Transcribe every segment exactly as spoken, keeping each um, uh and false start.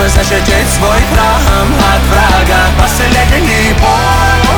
защитить свой храм от врага. Последний бой,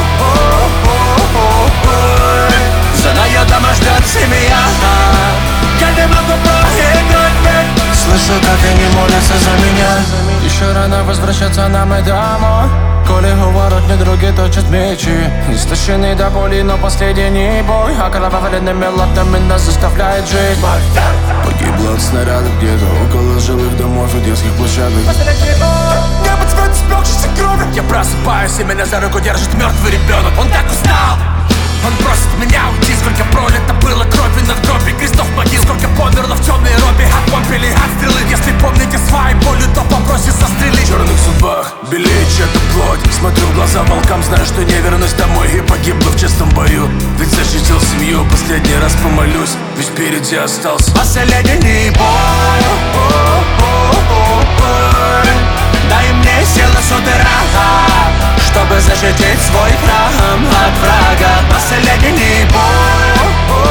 знаю, дома ждет семья. Я не могу проиграть. Слышу, как они молятся за меня. Еще рано возвращаться нам и домой. Коли говорят мне други точат мечи, истощенный до боли, но последний бой окровавленными латами нас заставляет жить. Погибло от снарядов где-то около жилых домов и детских площадок. Небо цвет спекшейся крови. Я просыпаюсь, и меня за руку держит мертвый ребенок. Он так устал, он просит меня уйти. Сколько пролито было крови над гробей, крестов могил. Сколько померло в темной робе от помпели, от стрелы. Если помните свои боли, то попросит застрелить. В черных судьбах белеет чья-то плоть. Смотрю в глаза волкам, знаю, что не вернусь домой. И погибну в честном бою, ведь защитил семью. Последний раз помолюсь, ведь впереди остался последний бой. Дай мне силы с утра, чтобы защитить свой храм от врага. Последний бой,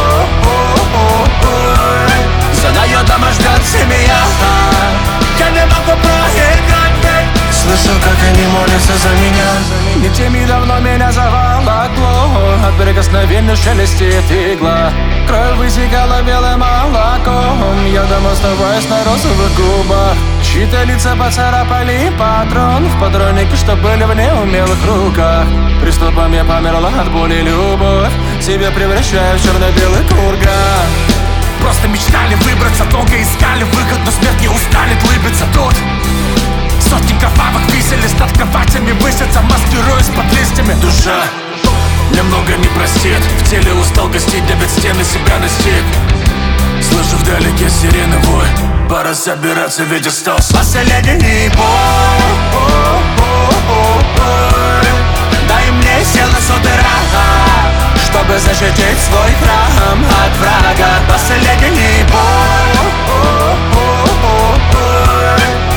знаю, дома ждет семья. Я не могу проиграть. Слышу, как они молятся за меня. Не теми давно меня заволокло, от прикосновения шелестит игла. Кровь вытекала белым молоком. Я дома оставаясь на розовых губах. Чьи-то лица поцарапали патрон в патроннике, что были в неумелых руках. Приступом я померла от боли любовь, себя превращая в черно-белый курган. Просто мечтали выбраться, долго искали выход, но смерть не устанет улыбиться тут. Сотни кровавых виселиц над кроватями высятся, маскируясь под листьями. Душа немного не простит, в теле устал гостить, давит стены, себя настиг. Слышу вдалеке сирены вой, пора собираться, ведь остался последний бой. Дай мне силы с утра, чтобы защитить свой храм от врага. Последний бой.